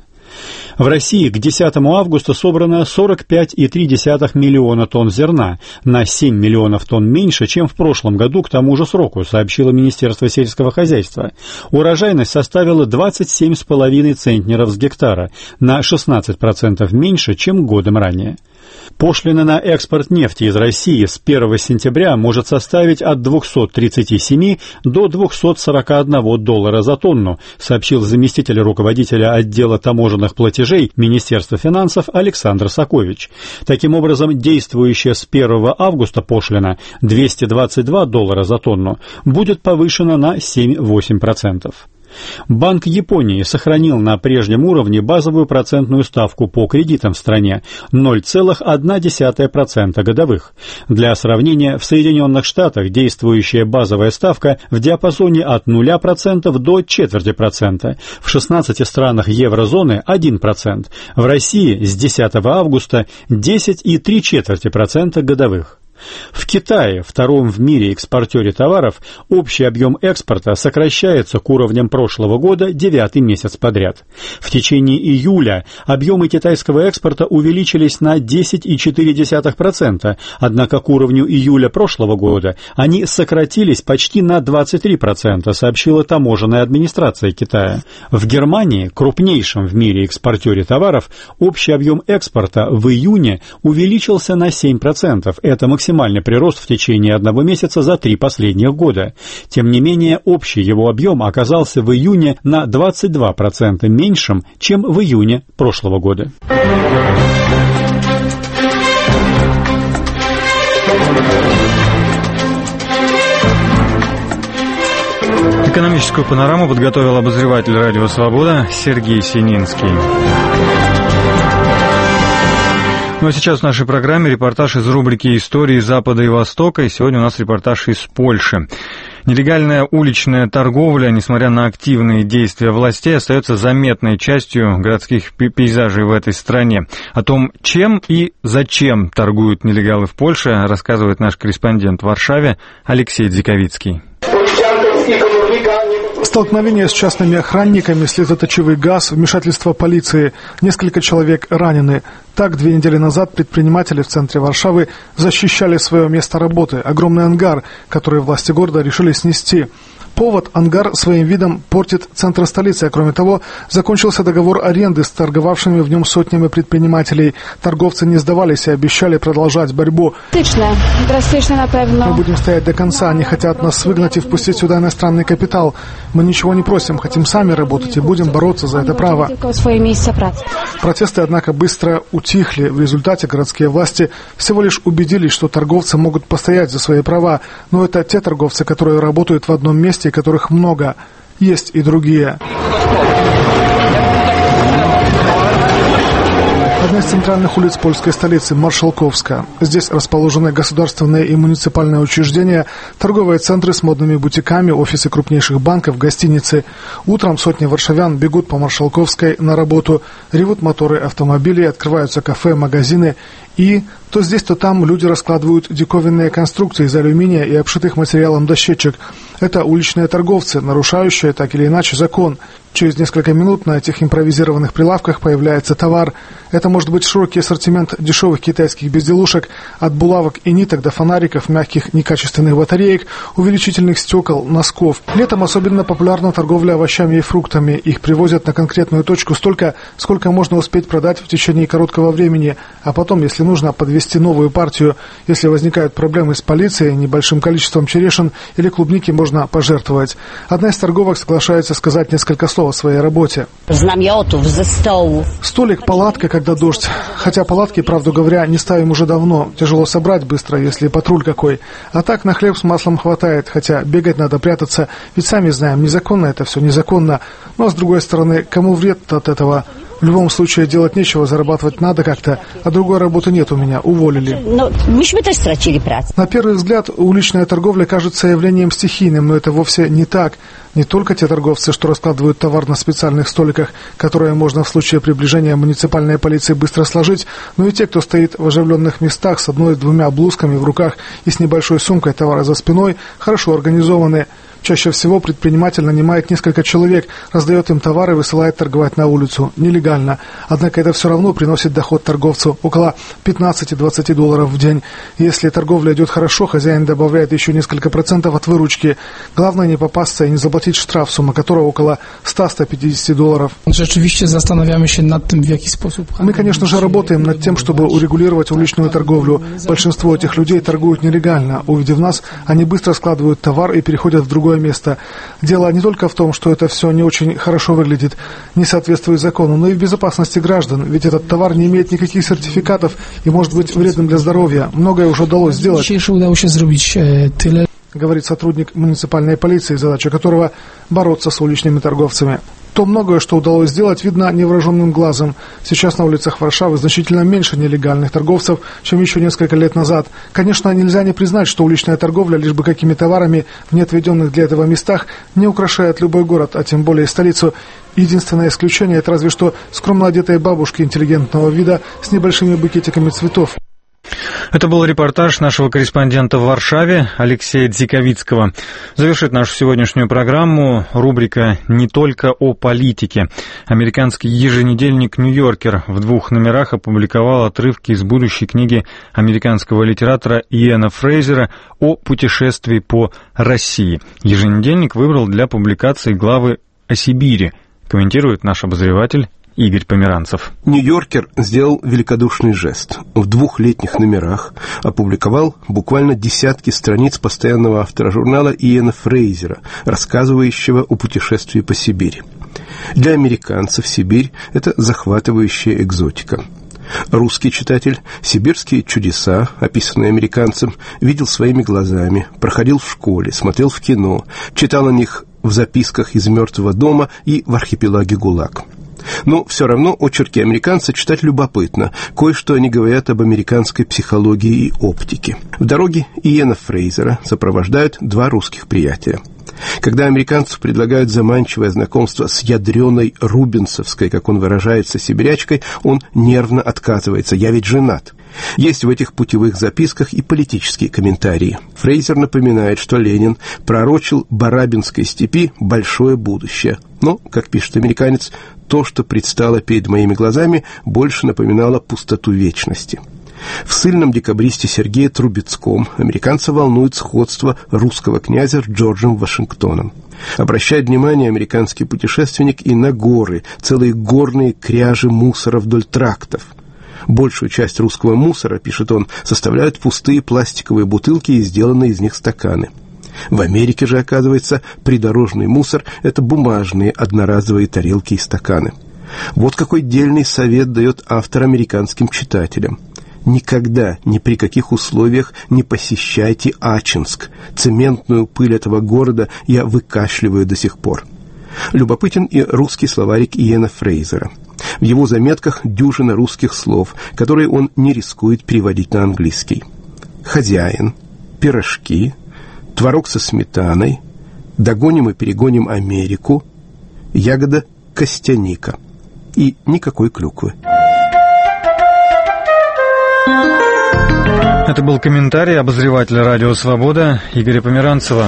В России к десятому августа собрано сорок пять целых три десятых миллиона тонн зерна, на семь миллионов тонн меньше, чем в прошлом году к тому же сроку, сообщило Министерство сельского хозяйства. Урожайность составила двадцать семь целых пять десятых центнеров с гектара, на шестнадцать процентов меньше, чем годом ранее. Пошлина на экспорт нефти из России с первого сентября может составить от двухсот тридцати семи до двухсот сорока одного доллара за тонну, сообщил заместитель руководителя отдела таможенных платежей Министерства финансов Александр Сакович. Таким образом, действующая с первого августа пошлина двести двадцать два доллара за тонну будет повышена на семь целых восемь десятых процента. Банк Японии сохранил на прежнем уровне базовую процентную ставку по кредитам в стране – ноль целых одна десятая процента годовых. Для сравнения, в Соединенных Штатах действующая базовая ставка в диапазоне от нуля процентов до четверти процента, в шестнадцати странах еврозоны – один процент, в России с десятого августа – десять целых три десятых процента годовых. В Китае, втором в мире экспортере товаров, общий объем экспорта сокращается к уровням прошлого года девятый месяц подряд. В течение июля объемы китайского экспорта увеличились на десять целых четыре десятых процента, однако к уровню июля прошлого года они сократились почти на двадцать три процента, сообщила таможенная администрация Китая. В Германии, крупнейшем в мире экспортере товаров, общий объем экспорта в июне увеличился на семь процентов. Это максимально максимальный прирост в течение одного месяца за три последних года. Тем не менее, общий его объем оказался в июне на двадцать два процента меньшим, чем в июне прошлого года. Экономическую панораму подготовил обозреватель «Радио Свобода» Сергей Сининский. Ну а сейчас в нашей программе репортаж из рубрики «Истории Запада и Востока». И сегодня у нас репортаж из Польши. Нелегальная уличная торговля, несмотря на активные действия властей, остается заметной частью городских пейзажей в этой стране. О том, чем и зачем торгуют нелегалы в Польше, рассказывает наш корреспондент в Варшаве Алексей Дзиковицкий. Столкновение с частными охранниками, слезоточивый газ, вмешательство полиции. Несколько человек ранены. Так, две недели назад предприниматели в центре Варшавы защищали свое место работы. Огромный ангар, который власти города решили снести. Повод – ангар своим видом портит центр столицы, а кроме того, закончился договор аренды с торговавшими в нем сотнями предпринимателей. Торговцы не сдавались и обещали продолжать борьбу. Мы будем стоять до конца, они хотят нас выгнать и впустить сюда иностранный капитал. Мы ничего не просим, хотим сами работать и будем бороться за это право. Протесты, однако, быстро утихли. В результате городские власти всего лишь убедились, что торговцы могут постоять за свои права. Но это те торговцы, которые работают в одном месте, которых много. Есть и другие. Одна из центральных улиц польской столицы – Маршалковска. Здесь расположены государственные и муниципальные учреждения, торговые центры с модными бутиками, офисы крупнейших банков, гостиницы. Утром сотни варшавян бегут по Маршалковской на работу. Ревут моторы автомобилей, открываются кафе, магазины. И то здесь, то там люди раскладывают диковинные конструкции из алюминия и обшитых материалом дощечек. Это уличные торговцы, нарушающие так или иначе закон. Через несколько минут на этих импровизированных прилавках появляется товар. Это может быть широкий ассортимент дешевых китайских безделушек, от булавок и ниток до фонариков, мягких некачественных батареек, увеличительных стекол, носков. Летом особенно популярна торговля овощами и фруктами. Их привозят на конкретную точку столько, сколько можно успеть продать в течение короткого времени, а потом, если нужно, подвести новую партию. Если возникают проблемы с полицией, небольшим количеством черешин или клубники можно пожертвовать. Одна из торговок соглашается сказать несколько слов о своей работе. Столик, палатка, когда дождь. Хотя палатки, правду говоря, не ставим уже давно. Тяжело собрать быстро, если патруль какой. А так на хлеб с маслом хватает, хотя бегать надо, прятаться. Ведь сами знаем, незаконно это все, незаконно. Но с другой стороны, кому вред от этого? В любом случае делать нечего, зарабатывать надо как-то, а другой работы нет у меня, уволили. На первый взгляд, уличная торговля кажется явлением стихийным, но это вовсе не так. Не только те торговцы, что раскладывают товар на специальных столиках, которые можно в случае приближения муниципальной полиции быстро сложить, но и те, кто стоит в оживленных местах с одной-двумя блузками в руках и с небольшой сумкой товара за спиной, хорошо организованы. Чаще всего предприниматель нанимает несколько человек, раздает им товар и высылает торговать на улицу. Нелегально. Однако это все равно приносит доход торговцу около пятнадцать-двадцать долларов в день. Если торговля идет хорошо, хозяин добавляет еще несколько процентов от выручки. Главное не попасться и не заплатить штраф, сумма которого около сто-сто пятьдесят долларов. Мы, конечно же, работаем над тем, чтобы урегулировать уличную торговлю. Большинство этих людей торгуют нелегально. Увидев нас, они быстро складывают товар и переходят в другое место. Дело не только в том, что это все не очень хорошо выглядит, не соответствует закону, но и в безопасности граждан, ведь этот товар не имеет никаких сертификатов и может быть вредным для здоровья. Многое уже удалось сделать, говорит сотрудник муниципальной полиции, задача которого бороться с уличными торговцами. То многое, что удалось сделать, видно невооруженным глазом. Сейчас на улицах Варшавы значительно меньше нелегальных торговцев, чем еще несколько лет назад. Конечно, нельзя не признать, что уличная торговля, лишь бы какими товарами в неотведенных для этого местах, не украшает любой город, а тем более столицу. Единственное исключение – это разве что скромно одетые бабушки интеллигентного вида с небольшими букетиками цветов. Это был репортаж нашего корреспондента в Варшаве Алексея Дзиковицкого. Завершит нашу сегодняшнюю программу рубрика «Не только о политике». Американский еженедельник «Нью-Йоркер» в двух номерах опубликовал отрывки из будущей книги американского литератора Иэна Фрейзера о путешествии по России. Еженедельник выбрал для публикации главы о Сибири, комментирует наш обозреватель Игорь Померанцев. Нью-Йоркер сделал великодушный жест. В двух летних номерах опубликовал буквально десятки страниц постоянного автора журнала Иэна Фрейзера, рассказывающего о путешествии по Сибири. Для американцев Сибирь – это захватывающая экзотика. Русский читатель сибирские чудеса, описанные американцем, видел своими глазами, проходил в школе, смотрел в кино, читал о них в записках из «Мертвого дома» и в архипелаге ГУЛАГ. Но все равно очерки американца читать любопытно. Кое-что они говорят об американской психологии и оптике. В дороге Иэна Фрейзера сопровождают два русских приятеля. Когда американцу предлагают заманчивое знакомство с ядреной рубинсовской, как он выражается, сибирячкой, он нервно отказывается. «Я ведь женат». Есть в этих путевых записках и политические комментарии. Фрейзер напоминает, что Ленин пророчил Барабинской степи большое будущее. Но, как пишет американец, то, что предстало перед моими глазами, больше напоминало пустоту вечности. В ссыльном декабристе Сергее Трубецком американца волнует сходство русского князя с Джорджем Вашингтоном. Обращает внимание американский путешественник и на горы, целые горные кряжи мусора вдоль трактов. Большую часть русского мусора, пишет он, составляют пустые пластиковые бутылки и сделанные из них стаканы. В Америке же, оказывается, придорожный мусор – это бумажные одноразовые тарелки и стаканы. Вот какой дельный совет дает автор американским читателям. Никогда, ни при каких условиях не посещайте Ачинск. Цементную пыль этого города я выкашливаю до сих пор. Любопытен и русский словарик Иэна Фрейзера. В его заметках дюжина русских слов, которые он не рискует переводить на английский. Хозяин, пирожки, творог со сметаной, догоним и перегоним Америку, ягода костяника и никакой клюквы. Это был комментарий обозревателя «Радио Свобода» Игоря Померанцева.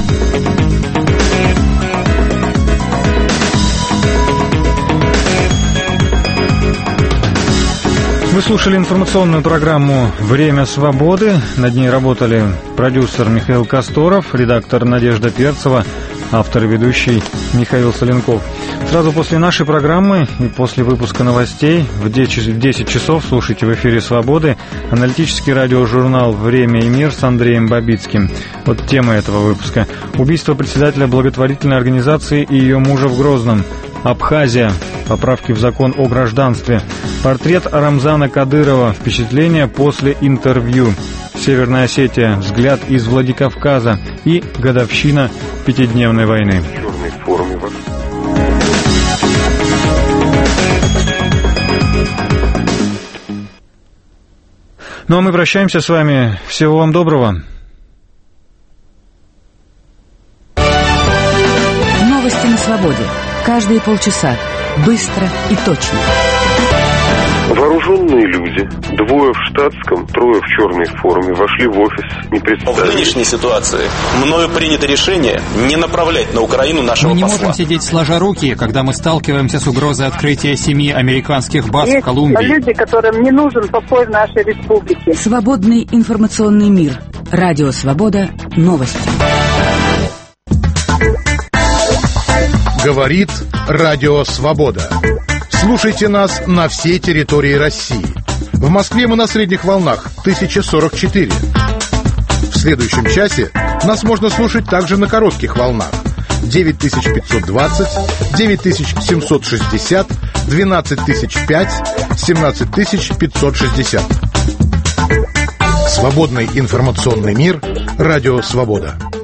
Вы слушали информационную программу «Время свободы». Над ней работали продюсер Михаил Косторов, редактор Надежда Перцева, автор и ведущий Михаил Соленков. Сразу после нашей программы и после выпуска новостей в десять часов слушайте в эфире «Свободы» аналитический радиожурнал «Время и мир» с Андреем Бабицким. Вот тема этого выпуска. Убийство председателя благотворительной организации и ее мужа в Грозном. Абхазия. Поправки в закон о гражданстве. Портрет Рамзана Кадырова. Впечатления после интервью. Северная Осетия. Взгляд из Владикавказа. И годовщина пятидневной войны. Ну а мы прощаемся с вами. Всего вам доброго. Новости на свободе. Каждые полчаса. Быстро и точно. Вооруженные люди, двое в штатском, трое в черной форме, вошли в офис, не представились. В нынешней ситуации мною принято решение не направлять на Украину нашего посла. Мы не можем сидеть сложа руки, когда мы сталкиваемся с угрозой открытия семи американских баз Есть в Колумбии. люди, которым не нужен покой в нашей республике. Свободный информационный мир. Радио Свобода. Новости. Говорит Радио Свобода. Слушайте нас на всей территории России. В Москве мы на средних волнах тысяча сорок четыре. В следующем часе нас можно слушать также на коротких волнах девять тысяч пятьсот двадцать, девять тысяч семьсот шестьдесят, двенадцать тысяч пять, семнадцать тысяч пятьсот шестьдесят. Свободный информационный мир. Радио Свобода.